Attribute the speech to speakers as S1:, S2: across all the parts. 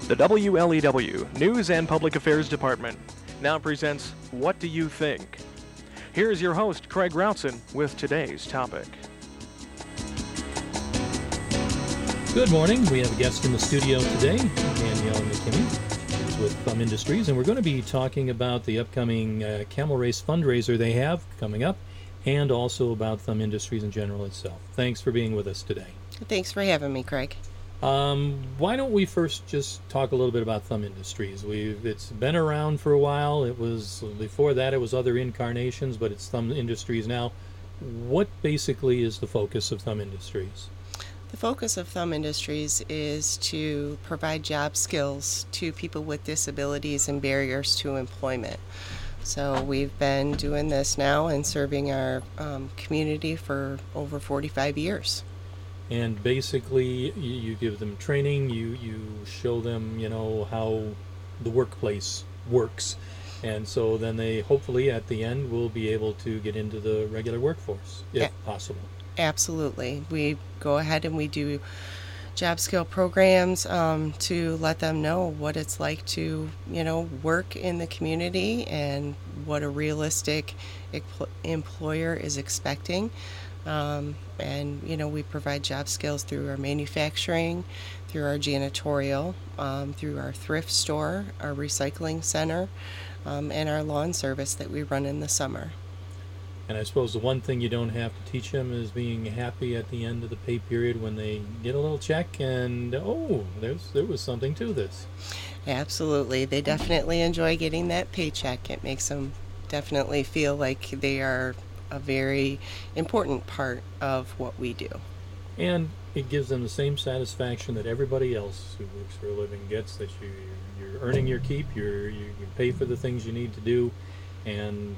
S1: The WLEW News and Public Affairs Department now presents What Do You Think? Here's your host, Craig Routson, with today's topic.
S2: Good morning. We have a guest in the studio today, Danielle McKinney. She's with Thumb Industries, and we're going to be talking about the upcoming Camel Race fundraiser they have coming up, and also about Thumb Industries in general itself. Thanks for being with us today.
S3: Thanks for having me, Craig.
S2: Why don't we first just talk a little bit about Thumb Industries? It's been around for a while. It was before that it was other incarnations, but it's Thumb Industries now. What basically is the focus of Thumb Industries?
S3: The focus of Thumb Industries is to provide job skills to people with disabilities and barriers to employment. So we've been doing this now and serving our community for over 45 years.
S2: And basically, you give them training, you show them, how the workplace works. And so then they hopefully at the end will be able to get into the regular workforce, if possible.
S3: Absolutely. We go ahead and we do job skill programs to let them know what it's like to, work in the community and what a realistic employer is expecting. And we provide job skills through our manufacturing, through our janitorial, through our thrift store, our recycling center, and our lawn service that we run in the summer.
S2: And I suppose the one thing you don't have to teach them is being happy at the end of the pay period when they get a little check and, there was something to this.
S3: Absolutely. They definitely enjoy getting that paycheck. It makes them definitely feel like they are a very important part of what we do.
S2: And it gives them the same satisfaction that everybody else who works for a living gets, that you're earning your keep, you pay for the things you need to do, and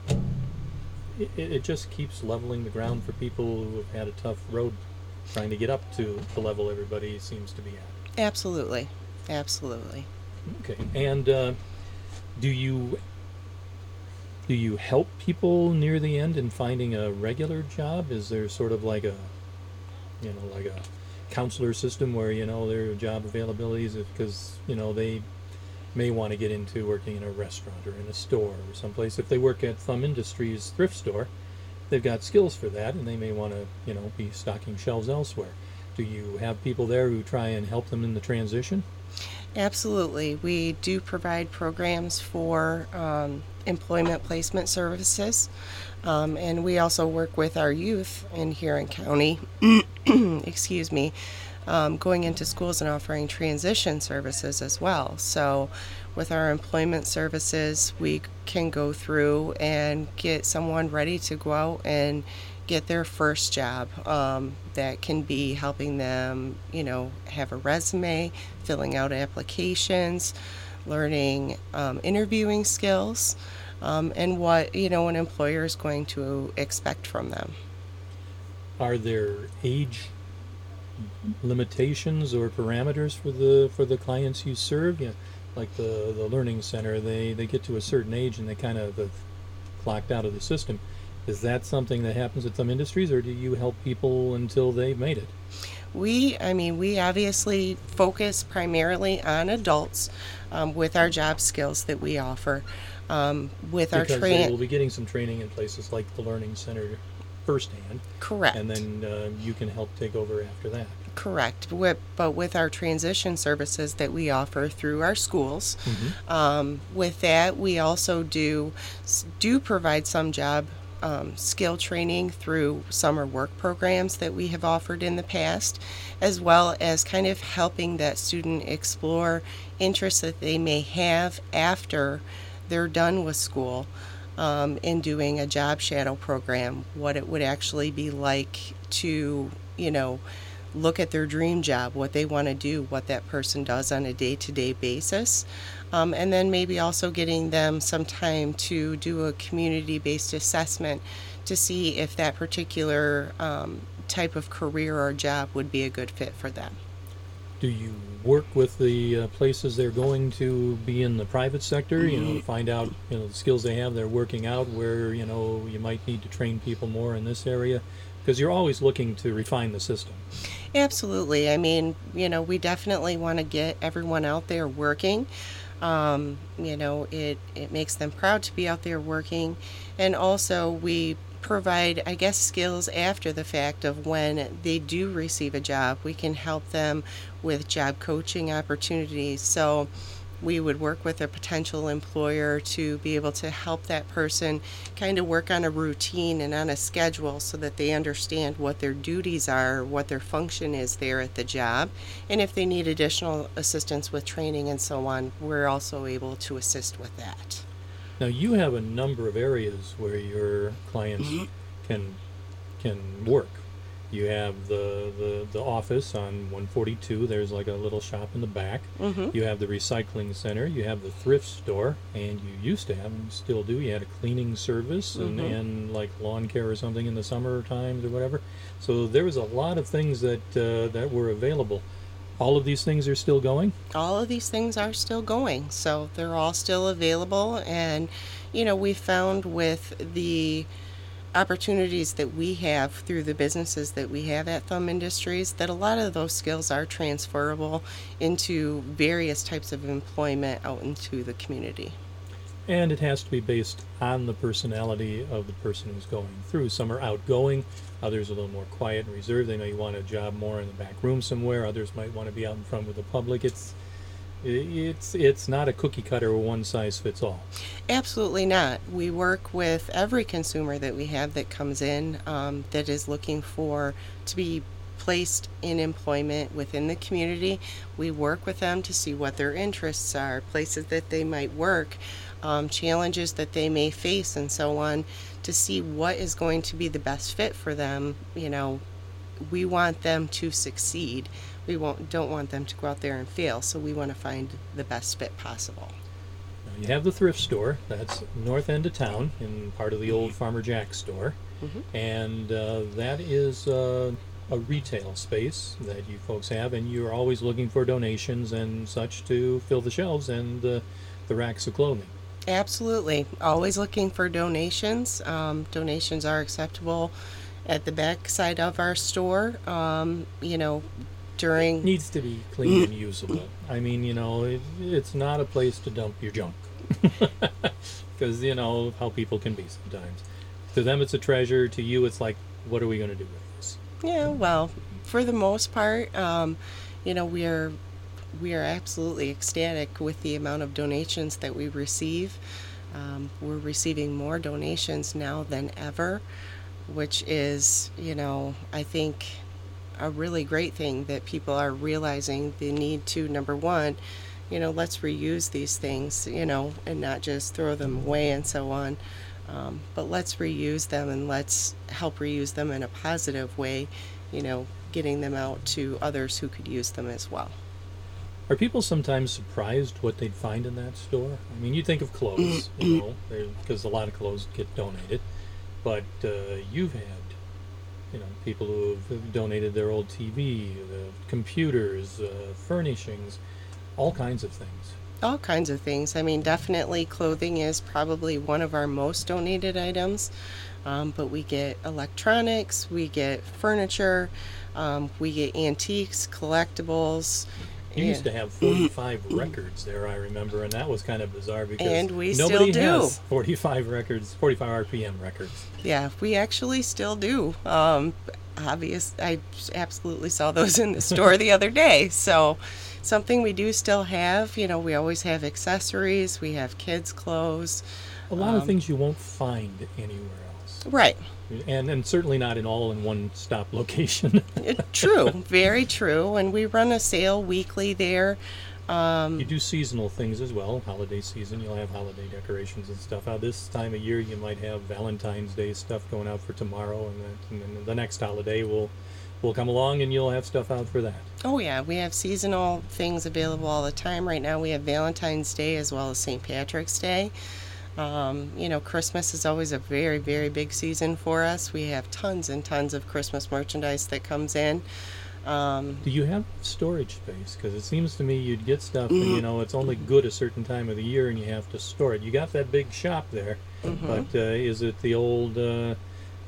S2: it just keeps leveling the ground for people who have had a tough road trying to get up to the level everybody seems to be at.
S3: Absolutely.
S2: Okay. And do you help people near the end in finding a regular job? Is there sort of like a counselor system where, their job availabilities, because, they may want to get into working in a restaurant or in a store or someplace. If they work at Thumb Industries thrift store, they've got skills for that, and they may want to, be stocking shelves elsewhere. Do you have people there who try and help them in the transition?
S3: Absolutely. We do provide programs for employment placement services, and we also work with our youth in Huron County, excuse me, going into schools and offering transition services as well. So with our employment services, we can go through and get someone ready to go out and get their first job. That can be helping them, have a resume, filling out applications, learning interviewing skills, and what, an employer is going to expect from them.
S2: Are there age limitations or parameters for the clients you serve? Like the learning center, they get to a certain age and they kind of clocked out of the system. Is that something that happens at Thumb Industries, or do you help people until they've made it?
S3: We obviously focus primarily on adults with our job skills that we offer. Because
S2: they will be getting some training in places like the Learning Center firsthand.
S3: Correct.
S2: And then you can help take over after that.
S3: Correct. But with our transition services that we offer through our schools, with that we also do provide some job skill training through summer work programs that we have offered in the past, as well as kind of helping that student explore interests that they may have after they're done with school, in doing a job shadow program, what it would actually be like to, look at their dream job, what they want to do, what that person does on a day-to-day basis. And then maybe also getting them some time to do a community-based assessment to see if that particular type of career or job would be a good fit for them.
S2: Do you work with the places they're going to be in the private sector, to find out, the skills they have, they're working out, where, you might need to train people more in this area? Because you're always looking to refine the system.
S3: Absolutely. I mean, we definitely want to get everyone out there working. It makes them proud to be out there working. And also we provide, I guess, skills after the fact of when they do receive a job. We can help them with job coaching opportunities. So we would work with a potential employer to be able to help that person kind of work on a routine and on a schedule so that they understand what their duties are, what their function is there at the job. And if they need additional assistance with training and so on, we're also able to assist with that.
S2: Now, you have a number of areas where your clients can work. You have the office on 142. There's like a little shop in the back. You have the recycling center. You have the thrift store, and you used to have, and still do, you had a cleaning service and like lawn care or something in the summer times or whatever. So there was a lot of things that were available. All of these things are still going?
S3: All of these things are still going. So they're all still available. And, we found with the opportunities that we have through the businesses that we have at Thumb Industries, that a lot of those skills are transferable into various types of employment out into the community.
S2: And it has to be based on the personality of the person who's going through. Some are outgoing, others a little more quiet and reserved. They know you want a job more in the back room somewhere. Others might want to be out in front with the public. It's not a cookie cutter or one size fits all.
S3: Absolutely not. We work with every consumer that we have that comes in that is looking to be placed in employment within the community. We work with them to see what their interests are, places that they might work, challenges that they may face, and so on, to see what is going to be the best fit for them. We want them to succeed. We don't want them to go out there and fail, so we want to find the best fit possible.
S2: Now you have the thrift store. That's north end of town in part of the old Farmer Jack store. And that is a retail space that you folks have, and you're always looking for donations and such to fill the shelves and the racks of clothing.
S3: Absolutely. Always looking for donations. Donations are acceptable at the back side of our store. During...
S2: Needs to be clean and usable. I mean, it's not a place to dump your junk. Because, how people can be sometimes. To them, it's a treasure. To you, it's like, what are we going to do with this?
S3: Yeah, well, for the most part, we are absolutely ecstatic with the amount of donations that we receive. We're receiving more donations now than ever, which is, I think, a really great thing that people are realizing the need to, number one, let's reuse these things, and not just throw them away and so on. But let's reuse them, and let's help reuse them in a positive way, getting them out to others who could use them as well.
S2: Are people sometimes surprised what they'd find in that store? I mean, you think of clothes, because a lot of clothes get donated, but you've had, people who have donated their old TV, computers, furnishings, all kinds of things.
S3: All kinds of things. I mean, definitely clothing is probably one of our most donated items, but we get electronics, we get furniture, we get antiques, collecticbles.
S2: You used to have 45 records there, I remember, and that was kind of bizarre because
S3: and we
S2: nobody
S3: still do.
S2: has 45 records, 45 RPM records.
S3: Yeah, we actually still do. I absolutely saw those in the store the other day. So something we do still have. We always have accessories. We have kids' clothes.
S2: A lot of things you won't find anywhere else.
S3: Right.
S2: And certainly not in all in one stop location.
S3: True, very true. And we run a sale weekly there.
S2: You do seasonal things as well. Holiday season, you'll have holiday decorations and stuff out. This time of year, you might have Valentine's Day stuff going out for tomorrow, and then the next holiday will come along, and you'll have stuff out for that.
S3: Oh yeah, we have seasonal things available all the time. Right now, we have Valentine's Day as well as St. Patrick's Day. Christmas is always a very, very big season for us. We have tons and tons of Christmas merchandise that comes in.
S2: Do you have storage space? Because it seems to me you'd get stuff and, it's only good a certain time of the year and you have to store it. You got that big shop there, but is it the old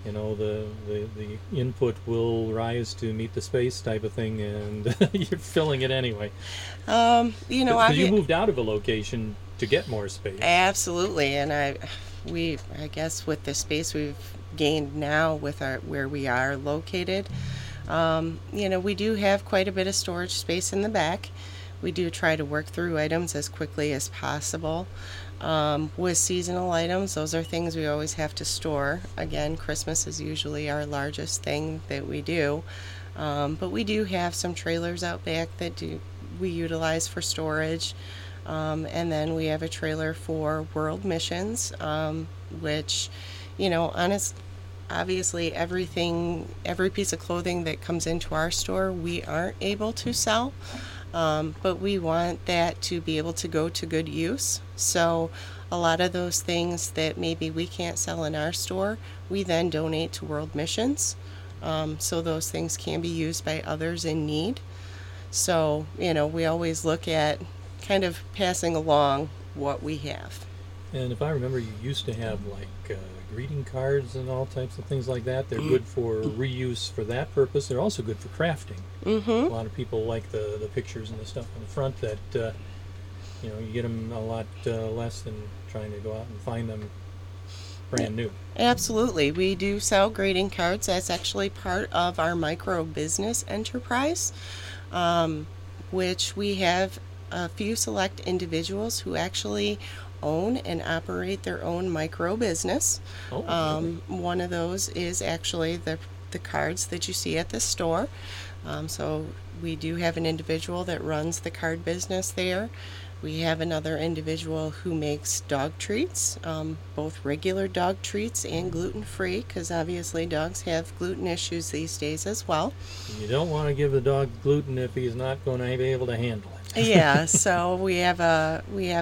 S2: you know, the input will rise to meet the space type of thing, and you're filling it anyway.
S3: You know,
S2: Because you moved out of a location to get more space.
S3: absolutely, and I guess with the space we've gained now with where we are located, you know, we do have quite a bit of storage space in the back. We do try to work through items as quickly as possible. With seasonal items, those are things we always have to store. Again, Christmas is usually our largest thing that we do. But we do have some trailers out back that we utilize for storage. And then we have a trailer for World Missions, which, you know, obviously every piece of clothing that comes into our store, we aren't able to sell. But we want that to be able to go to good use. So a lot of those things that maybe we can't sell in our store, we then donate to World Missions. So those things can be used by others in need. So, you know, we always look at kind of passing along what we have.
S2: And if I remember, you used to have like greeting cards and all types of things like that. They're good for reuse for that purpose. They're also good for crafting.
S3: Mm-hmm.
S2: A lot of people like the pictures and the stuff on the front that, you know, you get them a lot less than trying to go out and find them brand new.
S3: Absolutely. We do sell greeting cards. That's actually part of our micro business enterprise, which we have a few select individuals who actually own and operate their own micro business.
S2: Oh, really?
S3: One of those is actually the cards that you see at the store. So we do have an individual that runs the card business there. We have another individual who makes dog treats, both regular dog treats and gluten-free, because obviously dogs have gluten issues these days as well.
S2: You don't want to give the dog gluten if he's not going to be able to handle it.
S3: Yeah, so we have a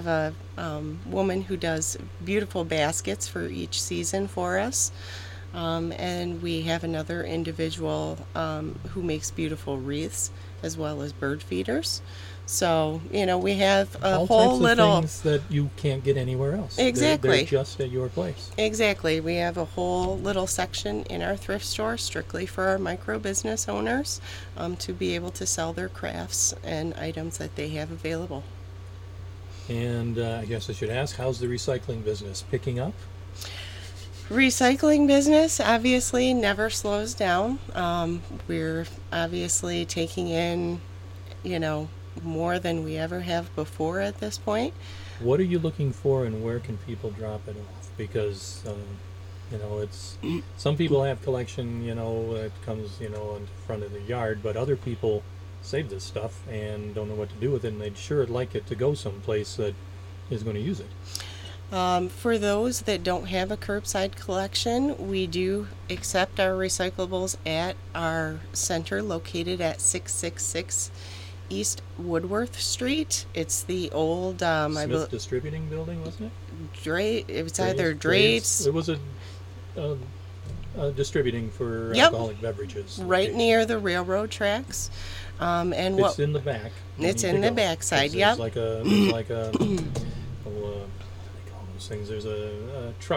S3: woman who does beautiful baskets for each season for us, and we have another individual who makes beautiful wreaths as well as bird feeders. So, you know, we have a
S2: all
S3: whole
S2: types
S3: little
S2: of things that you can't get anywhere else.
S3: Exactly.
S2: They're just at your place.
S3: Exactly. We have a whole little section in our thrift store strictly for our micro business owners to be able to sell their crafts and items that they have available.
S2: And I guess I should ask, how's the recycling business picking up?
S3: Recycling business obviously never slows down. We're obviously taking in, you know, more than we ever have before at this point.
S2: What are you looking for, and where can people drop it off? Because you know, it's some people have collection, you know, that comes, you know, in front of the yard, but other people save this stuff and don't know what to do with it, and they'd sure like it to go someplace that is going to use it.
S3: For those that don't have a curbside collection, we do accept our recyclables at our center located at 666 East Woodworth Street. It's the old
S2: Smith Distributing Building, wasn't it?
S3: It was either Drade's.
S2: It was a distributing for
S3: Yep.
S2: alcoholic beverages.
S3: Right
S2: location.
S3: near the railroad tracks. And
S2: It's in the back. You
S3: It's
S2: need
S3: in
S2: to
S3: the
S2: go.
S3: backside,
S2: There's
S3: yep.
S2: like a what do they call those things? There's a truck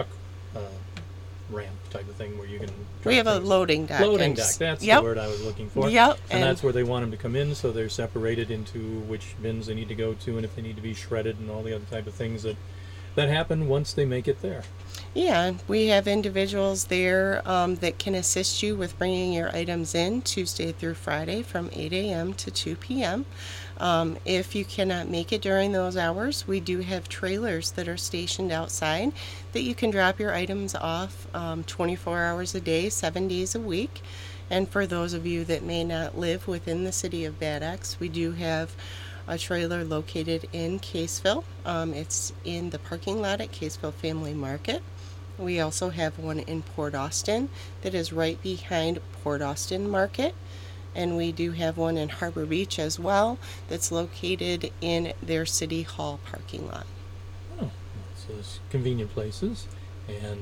S2: ramp type of thing where you can.
S3: We have a
S2: things.
S3: loading dock.
S2: Loading
S3: and
S2: dock. That's
S3: yep.
S2: the word I was looking for.
S3: Yep.
S2: And that's where they want them to come in, so they're separated into which bins they need to go to, and if they need to be shredded, and all the other type of things that happen once they make it there.
S3: Yeah, we have individuals there that can assist you with bringing your items in Tuesday through Friday from 8 a.m. to 2 p.m. If you cannot make it during those hours, we do have trailers that are stationed outside that you can drop your items off 24 hours a day, 7 days a week. And for those of you that may not live within the city of Bad Axe, we do have a trailer located in Caseville. It's in the parking lot at Caseville Family Market. We also have one in Port Austin that is right behind Port Austin Market. And we do have one in Harbor Beach as well that's located in their City Hall parking lot.
S2: Oh, so it's convenient places. And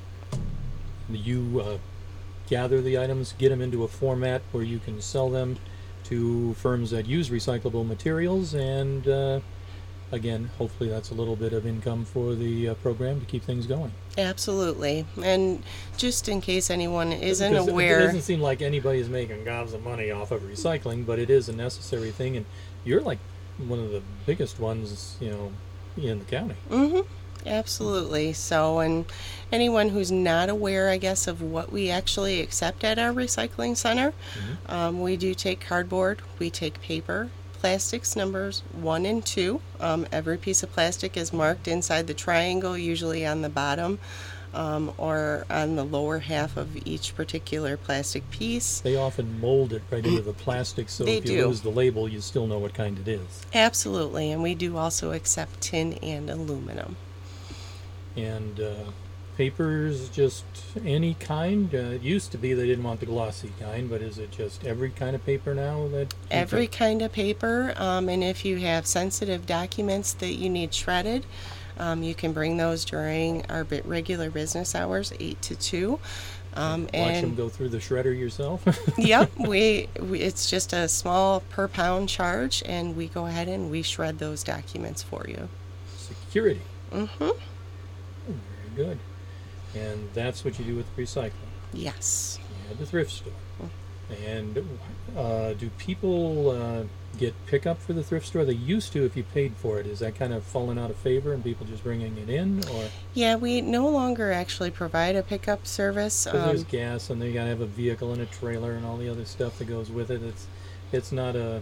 S2: you gather the items, get them into a format where you can sell them to firms that use recyclable materials, and again, hopefully that's a little bit of income for the program to keep things going.
S3: Absolutely. And just in case anyone isn't
S2: Because
S3: aware,
S2: it doesn't seem like anybody's making gobs of money off of recycling, but it is a necessary thing, and you're like one of the biggest ones, in the county.
S3: absolutely. So, and anyone who's not aware, I guess, of what we actually accept at our recycling center, we do take cardboard, we take paper, plastics numbers 1 and 2. Every piece of plastic is marked inside the triangle, usually on the bottom or on the lower half of each particular plastic piece.
S2: They often mold it right into the plastic, so if you lose the label, you still know what kind it is.
S3: Absolutely, and we do also accept tin and aluminum.
S2: And papers, just any kind? It used to be they didn't want the glossy kind, but is it just every kind of paper now?
S3: Every kind of paper, and if you have sensitive documents that you need shredded, you can bring those during our regular business hours, 8 to 2.
S2: Watch them go through the shredder yourself?
S3: Yep, it's just a small per pound charge, and we go ahead and we shred those documents for you.
S2: Security. Very good. And that's what you do with recycling?
S3: Yes.
S2: At the thrift store. And do people get pickup for the thrift store? They used to if you paid for it. Is that kind of fallen out of favor and people just bringing it in? Or
S3: yeah, we no longer actually provide a pickup service.
S2: There's gas, and they got to have a vehicle and a trailer and all the other stuff that goes with it. It's not a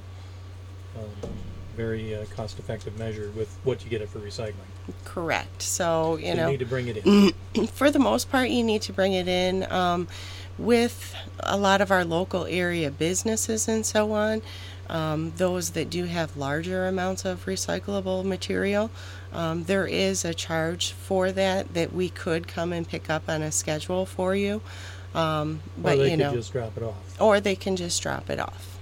S2: very cost-effective measure with what you get it for recycling.
S3: Correct. So, you
S2: need to bring it in.
S3: For the most part, you need to bring it in. With a lot of our local area businesses and so on, those that do have larger amounts of recyclable material, there is a charge for that we could come and pick up on a schedule for you. But
S2: they could just drop it off.
S3: Or they can just drop it off.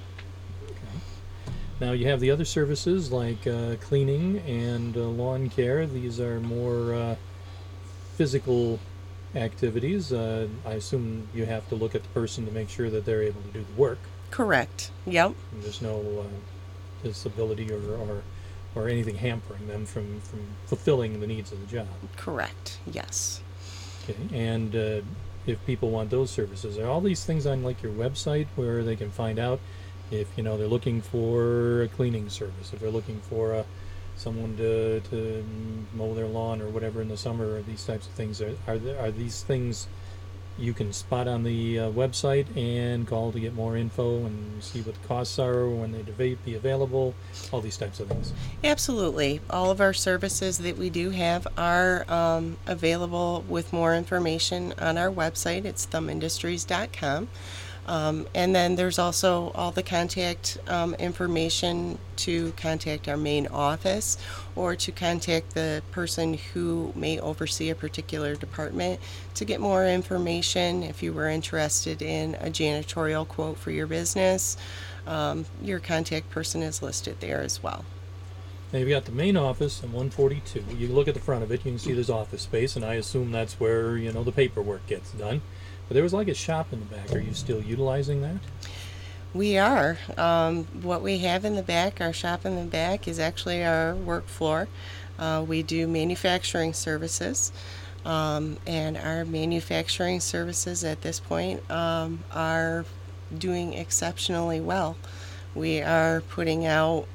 S2: Now you have the other services like cleaning and lawn care. These are more physical activities. I assume you have to look at the person to make sure that they're able to do the work.
S3: Correct. Yep.
S2: And there's no disability or anything hampering them from fulfilling the needs of the job.
S3: Correct. Yes.
S2: Okay. And if people want those services, are all these things on like your website where they can find out if they're looking for a cleaning service, if they're looking for someone to mow their lawn or whatever in the summer, or these types of things, are these things you can spot on the website and call to get more info and see what the costs are, when they be available, all these types of things? Absolutely.
S3: All of our services that we do have are available with more information on our website. It's thumbindustries.com. And then there's also all the contact information to contact our main office or to contact the person who may oversee a particular department to get more information. If you were interested in a janitorial quote for your business, your contact person is listed there as well.
S2: Now you've got the main office on 142. You look at the front of it, you can see there's office space, and I assume that's where the paperwork gets done. But there was like a shop in the back. Are you still utilizing that?
S3: We are. What we have in the back, our shop in the back, is actually our work floor. We do manufacturing services, and our manufacturing services at this point are doing exceptionally well. We are putting out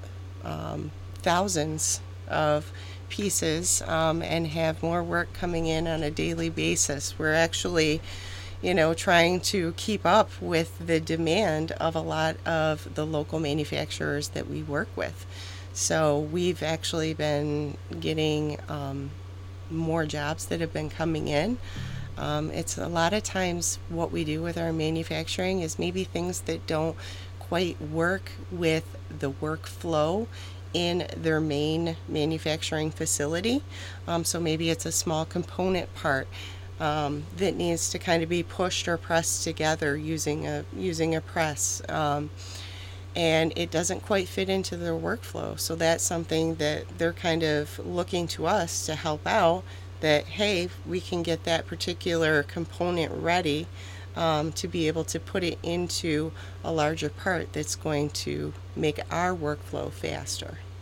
S3: thousands of pieces and have more work coming in on a daily basis. We're actually trying to keep up with the demand of a lot of the local manufacturers that we work with. So we've actually been getting more jobs that have been coming in. It's a lot of times what we do with our manufacturing is maybe things that don't quite work with the workflow in their main manufacturing facility. So maybe it's a small component part that needs to kind of be pushed or pressed together using a press, and it doesn't quite fit into their workflow. So that's something that they're kind of looking to us to help out, that hey, we can get that particular component ready to be able to put it into a larger part that's going to make our workflow faster.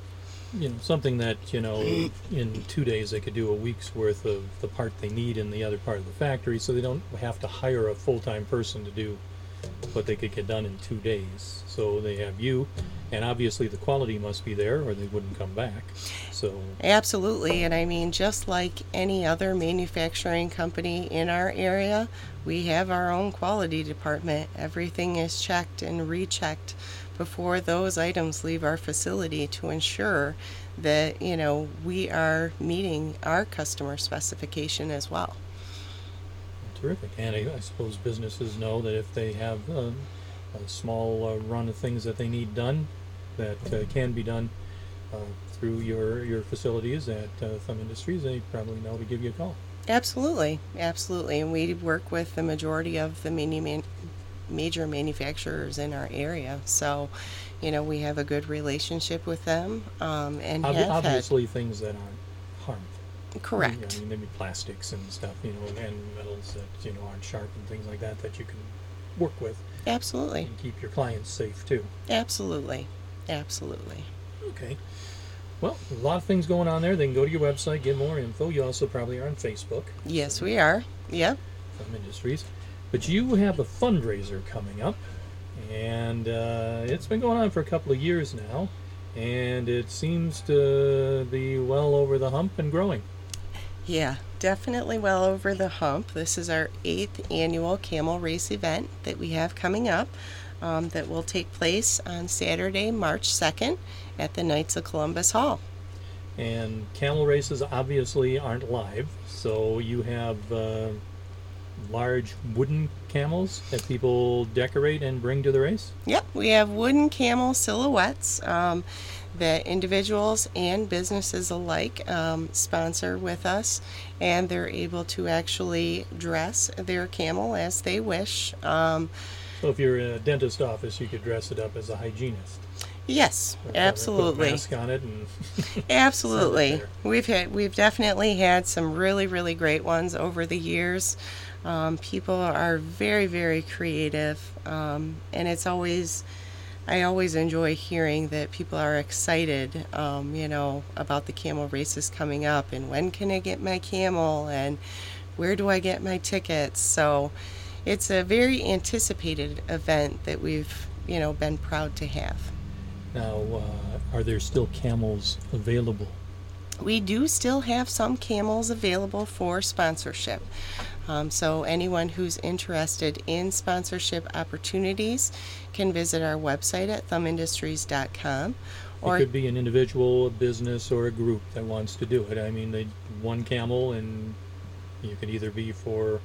S2: something that, in 2 days they could do a week's worth of the part they need in the other part of the factory, so they don't have to hire a full-time person to do what they could get done in 2 days. So they have you, and obviously the quality must be there or they wouldn't come back. So
S3: Absolutely, and I mean, just like any other manufacturing company in our area, we have our own quality department. Everything is checked and rechecked before those items leave our facility to ensure that, we are meeting our customer specification as well.
S2: terrific. And I suppose businesses know that if they have a small run of things that they need done, that can be done through your facilities at Thumb Industries, they probably know to give you a call.
S3: Absolutely, absolutely. And we work with the majority of the major manufacturers in our area. So, we have a good relationship with them, and
S2: Obviously things that aren't harmful.
S3: Correct.
S2: I mean, maybe plastics and stuff, and metals that, aren't sharp and things like that you can work with
S3: Absolutely.
S2: and keep your clients safe too.
S3: Absolutely. Absolutely.
S2: Okay. Well, a lot of things going on there. They can go to your website, get more info. You also probably are on Facebook.
S3: Yes, we are. Yep.
S2: Thumb Industries. But you have a fundraiser coming up, and it's been going on for a couple of years now, and it seems to be well over the hump and growing.
S3: Yeah, definitely well over the hump. This is our 8th annual camel race event that we have coming up that will take place on Saturday, March 2nd at the Knights of Columbus Hall.
S2: And camel races obviously aren't live, so you have large wooden camels that people decorate and bring to the race?
S3: Yep, we have wooden camel silhouettes that individuals and businesses alike sponsor with us, and they're able to actually dress their camel as they wish.
S2: So if you're in a dentist office, you could dress it up as a hygienist.
S3: Yes,
S2: Put
S3: absolutely.
S2: a mask on it and
S3: Absolutely.
S2: send it there.
S3: We've definitely had some really, really great ones over the years. People are very, very creative, and I always enjoy hearing that people are excited, about the camel races coming up, and when can I get my camel, and where do I get my tickets? So it's a very anticipated event that we've, been proud to have.
S2: Now, are there still camels available?
S3: We do still have some camels available for sponsorship. So anyone who's interested in sponsorship opportunities can visit our website at thumbindustries.com.
S2: It could be an individual, a business, or a group that wants to do it. I mean, one camel, and you could either be for,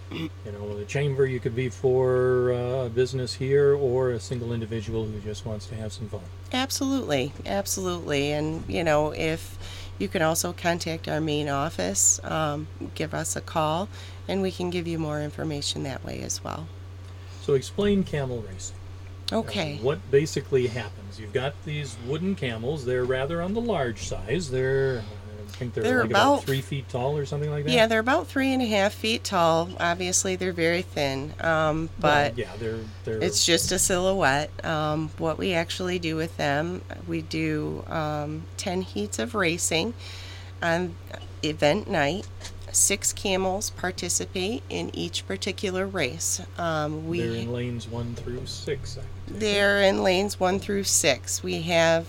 S2: the chamber, you could be for a business here, or a single individual who just wants to have some fun.
S3: Absolutely, absolutely. And, if you can also contact our main office, give us a call, and we can give you more information that way as well.
S2: So explain camel racing.
S3: Okay.
S2: What basically happens? You've got these wooden camels. They're rather on the large size. I think they're like about 3 feet tall or something like that.
S3: Yeah, they're about 3.5 feet tall. Obviously, they're very thin, but
S2: they're
S3: it's just a silhouette. What we actually do with them, we do 10 heats of racing on event night. 6 camels participate in each particular race.
S2: They're in lanes 1 through 6.
S3: They're in lanes 1 through 6. We have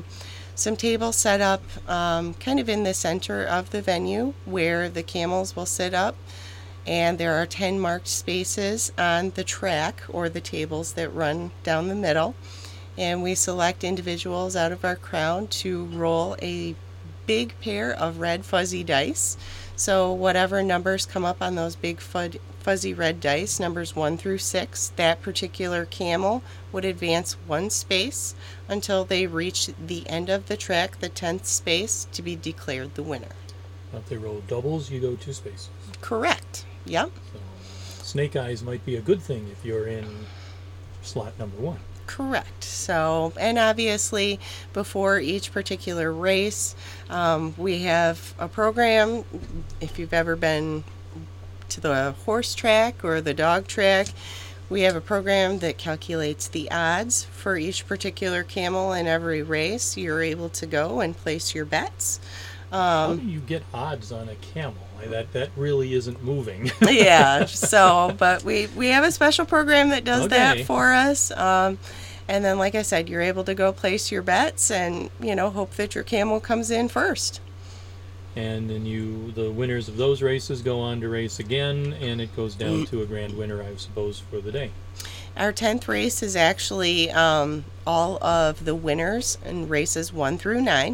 S3: some tables set up kind of in the center of the venue where the camels will sit up, and there are 10 marked spaces on the track or the tables that run down the middle, and we select individuals out of our crowd to roll a big pair of red fuzzy dice. So whatever numbers come up on those big fuzzy red dice, numbers 1 through 6, that particular camel would advance 1 space until they reach the end of the track, the 10th space, to be declared the winner.
S2: If they roll doubles, you go 2 spaces.
S3: Correct. Yep.
S2: So snake eyes might be a good thing if you're in slot number 1.
S3: Correct. So, and obviously, before each particular race, we have a program. If you've ever been to the horse track or the dog track, We have a program that calculates the odds for each particular camel in every race. You're able to go and place your bets.
S2: How do you get odds on a camel? That really isn't moving.
S3: Yeah, but we have a special program that does that for us. And then, like I said, you're able to go place your bets and, hope that your camel comes in first.
S2: And then the winners of those races go on to race again, and it goes down to a grand winner, I suppose, for the day.
S3: Our 10th race is actually all of the winners in races 1 through 9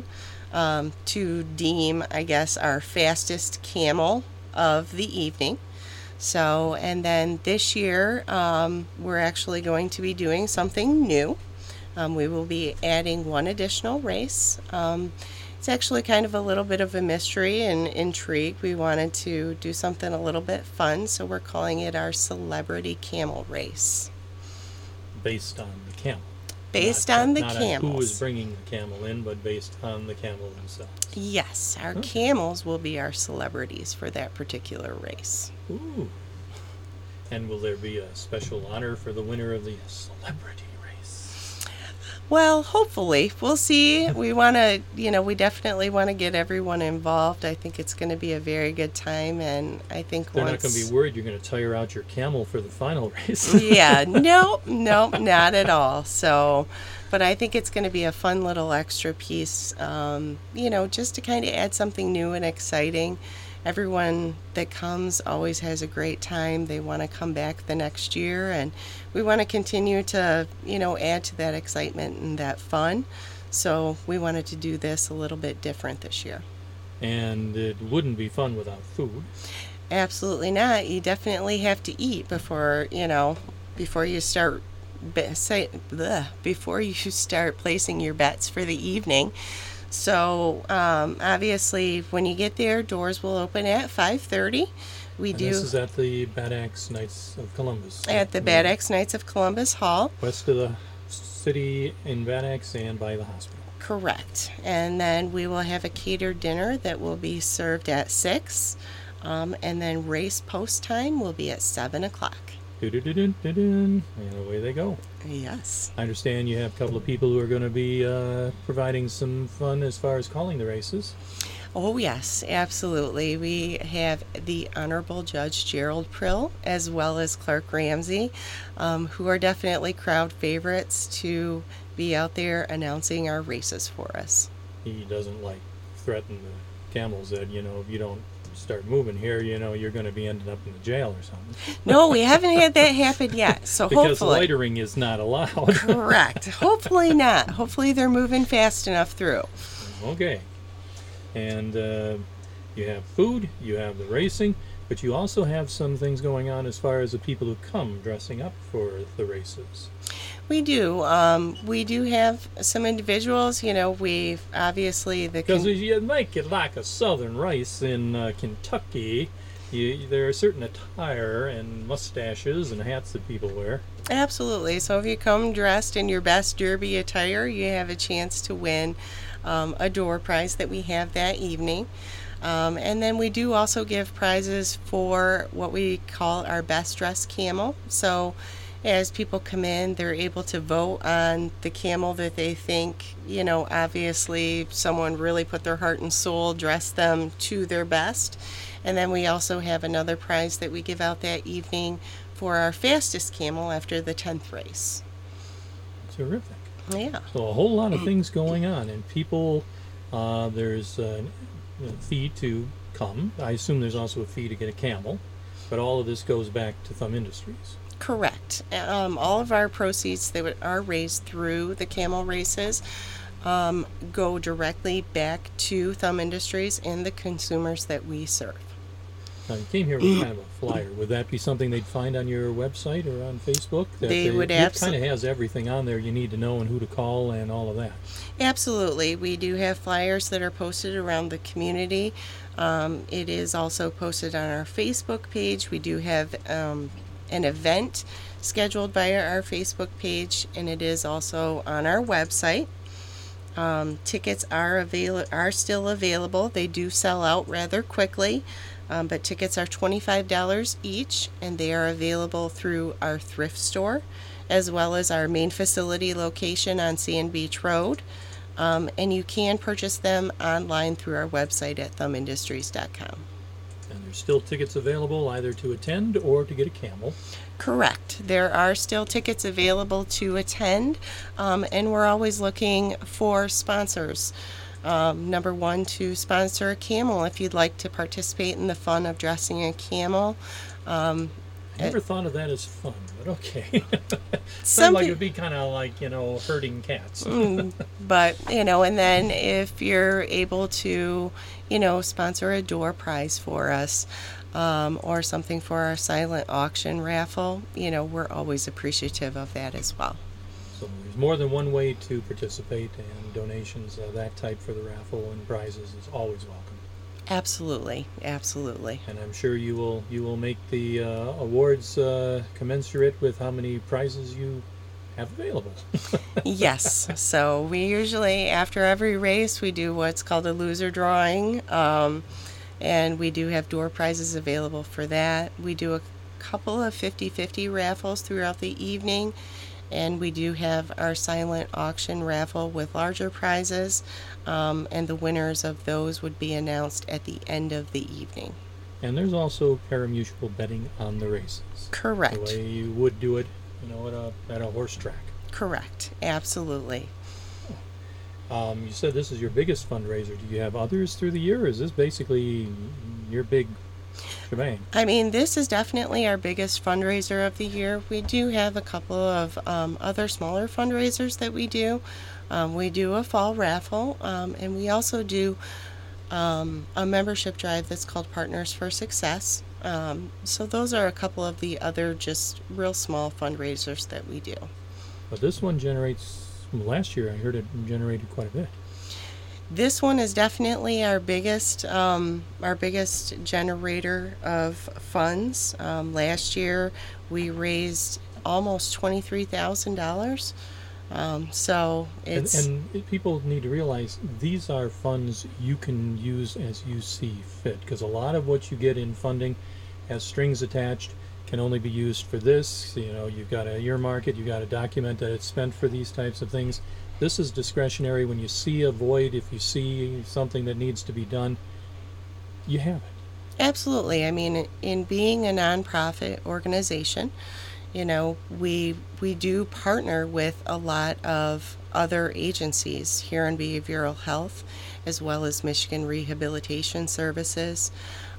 S3: to deem, I guess, our fastest camel of the evening. So, and then this year, we're actually going to be doing something new. We will be adding one additional race. It's actually kind of a little bit of a mystery and intrigue. We wanted to do something a little bit fun, so we're calling it our Celebrity Camel Race.
S2: Based on the camel.
S3: Based on the
S2: camels.
S3: camels.
S2: Not who is bringing the camel in, but based on the camel themselves.
S3: Yes, our camels will be our celebrities for that particular race.
S2: Ooh. And will there be a special honor for the winner of the celebrity race?
S3: Well, hopefully. We'll see. We we definitely want to get everyone involved. I think it's going to be a very good time, and I think
S2: they're not going to be worried you're going to tire out your camel for the final race.
S3: Yeah, no, not at all. So, but I think it's going to be a fun little extra piece, just to kind of add something new and exciting. Everyone that comes always has a great time. They want to come back the next year, and we want to continue to, add to that excitement and that fun. So we wanted to do this a little bit different this year.
S2: And it wouldn't be fun without food.
S3: Absolutely not. You definitely have to eat before you start placing your bets for the evening. So obviously, when you get there, doors will open at 5:30.
S2: This is at the Bad Axe Knights of Columbus.
S3: At the Bad Axe Knights of Columbus Hall.
S2: West of the city in Bad Axe and by the hospital.
S3: Correct. And then we will have a catered dinner that will be served at 6. And then race post time will be at 7 o'clock.
S2: And away they go.
S3: Yes.
S2: I understand you have a couple of people who are going to be providing some fun as far as calling the races.
S3: Oh, yes, absolutely. We have the Honorable Judge Gerald Prill as well as Clark Ramsey, who are definitely crowd favorites to be out there announcing our races for us.
S2: He doesn't threaten the camels that, if you don't start moving here, you're going to be ending up in the jail or something.
S3: No, we haven't had that happen yet. So
S2: because
S3: hopefully,
S2: loitering is not allowed.
S3: Correct. Hopefully not. Hopefully they're moving fast enough through.
S2: Okay. And you have food, you have the racing, but you also have some things going on as far as the people who come dressing up for the races.
S3: We do. We do have some individuals. We've obviously
S2: because you make it like a southern race in Kentucky. There are certain attire and mustaches and hats that people wear.
S3: Absolutely. So if you come dressed in your best derby attire, you have a chance to win a door prize that we have that evening. And then we do also give prizes for what we call our best dressed camel. So as people come in, they're able to vote on the camel that they think, obviously someone really put their heart and soul, dressed them to their best. And then we also have another prize that we give out that evening for our fastest camel after the 10th race.
S2: Terrific.
S3: Yeah.
S2: So a whole lot of things going on, and people, there's a fee to come. I assume there's also a fee to get a camel, but all of this goes back to Thumb Industries.
S3: Correct. All of our proceeds that are raised through the camel races go directly back to Thumb Industries and the consumers that we serve.
S2: Now, you came here with kind of a flyer. Would that be something they'd find on your website or on Facebook?
S3: They would absolutely.
S2: It kind of has everything on there you need to know and who to call and all of that. Absolutely.
S3: We do have flyers that are posted around the community. It is also posted on our Facebook page. We do have an event scheduled via our Facebook page, and it is also on our website. Tickets are still available. They do sell out rather quickly. But tickets are $25 each, and they are available through our thrift store, as well as our main facility location on Sand Beach Road. And you can purchase them online through our website at thumbindustries.com.
S2: And there's still tickets available either to attend or to get a camel.
S3: Correct. There are still tickets available to attend, and we're always looking for sponsors. Number one, to sponsor a camel if you'd like to participate in the fun of dressing a camel.
S2: I never thought of that as fun, but okay. Sounds like it would be kind of like, herding cats.
S3: But, and then if you're able to, sponsor a door prize for us, or something for our silent auction raffle, we're always appreciative of that as well.
S2: So there's more than one way to participate, and donations of that type for the raffle and prizes is always welcome.
S3: Absolutely, absolutely.
S2: And I'm sure you will make the awards commensurate with how many prizes you have available.
S3: Yes. So we usually, after every race, we do what's called a loser drawing, and we do have door prizes available for that. We do a couple of 50-50 raffles throughout the evening. And we do have our silent auction raffle with larger prizes, and the winners of those would be announced at the end of the evening.
S2: And there's also parimutuel betting on the races.
S3: Correct.
S2: The way you would do it, at a horse track.
S3: Correct. Absolutely.
S2: You said this is your biggest fundraiser. Do you have others through the year, or is this basically your big shebang?
S3: I mean, this is definitely our biggest fundraiser of the year. We do have a couple of other smaller fundraisers that we do. We do a fall raffle, and we also do a membership drive that's called Partners for Success. So those are a couple of the other just real small fundraisers that we do.
S2: But this one last year I heard it generated quite a bit.
S3: This one is definitely our biggest generator of funds. Last year we raised almost $23,000. So it's
S2: and people need to realize these are funds you can use as you see fit, because a lot of what you get in funding has strings attached, can only be used for this. You've got to earmark it, you've got to document that it's spent for these types of things. This is discretionary. When you see a void, if you see something that needs to be done, you have it.
S3: Absolutely. I mean, in being a nonprofit organization, we do partner with a lot of other agencies here in behavioral health, as well as Michigan Rehabilitation Services,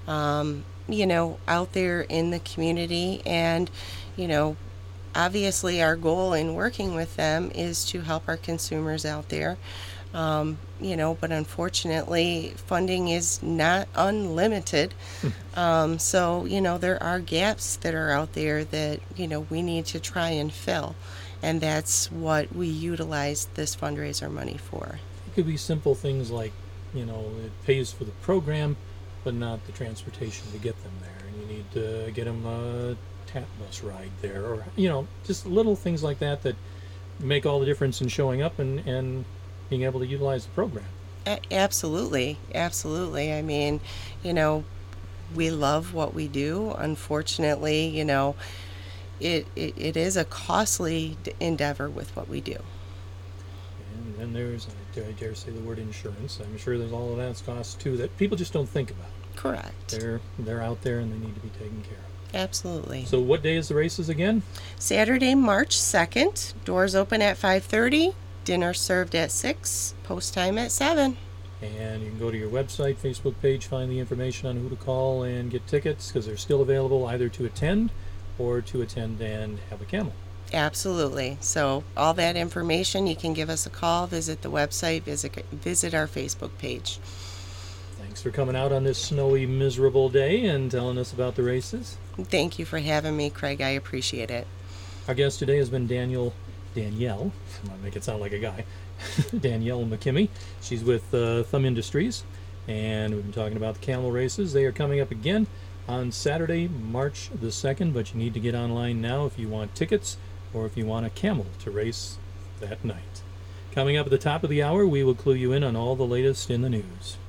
S3: out there in the community. And, obviously our goal in working with them is to help our consumers out there. But unfortunately funding is not unlimited. So, there are gaps that are out there that, we need to try and fill. And that's what we utilize this fundraiser money for.
S2: It could be simple things like, it pays for the program, but not the transportation to get them there. And you need to get them a TAP bus ride there, or, just little things like that make all the difference in showing up and being able to utilize the program.
S3: Absolutely. Absolutely. I mean, we love what we do. Unfortunately, it is a costly endeavor with what we do.
S2: And then there's, I dare say the word insurance. I'm sure there's all of that's costs too that people just don't think about.
S3: Correct.
S2: They're out there and they need to be taken care of.
S3: Absolutely.
S2: So what day is the races again?
S3: Saturday, March 2nd. Doors open at 5:30. Dinner served at 6. Post time at 7.
S2: And you can go to your website, Facebook page, find the information on who to call and get tickets, because they're still available either to attend or to attend and have a camel.
S3: Absolutely. So all that information, you can give us a call, visit the website, visit our Facebook page.
S2: Thanks for coming out on this snowy, miserable day and telling us about the races.
S3: Thank you for having me, Craig. I appreciate it.
S2: Our guest today has been Danielle, I'm going to make it sound like a guy, Danielle McKimmey. She's with Thumb Industries, and we've been talking about the camel races. They are coming up again on Saturday, March the 2nd, but you need to get online now if you want tickets or if you want a camel to race that night. Coming up at the top of the hour, we will clue you in on all the latest in the news.